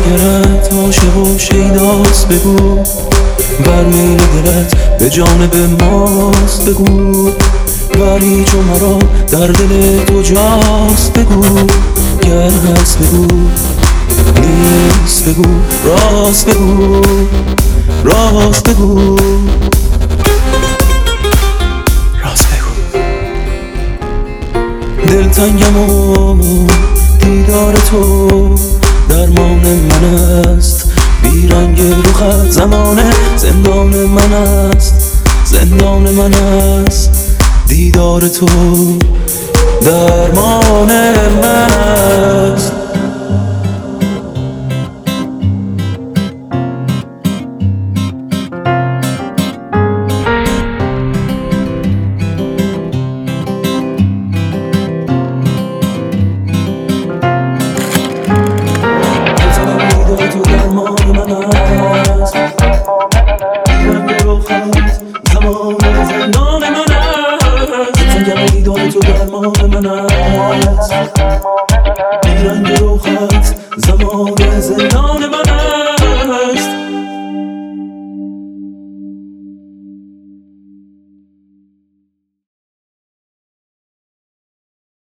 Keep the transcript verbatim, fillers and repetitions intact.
جگرت عاشق و شیداست بگو، بر میل دلت به جانب ماست بگو، ولی چون مرا در دل تو جاست بگو، گر هست بگو نیست بگو، راست بگو راست بگو راست بگو. دلتنگم و دیدار تو درمان من است، بیرنگ رخت زمان زندان من است، زندان من است. دیدار تو درمان من است. تو درمان من است، رنگ رخت زمان زندان من است. زنگم دیدار تو درمان من است.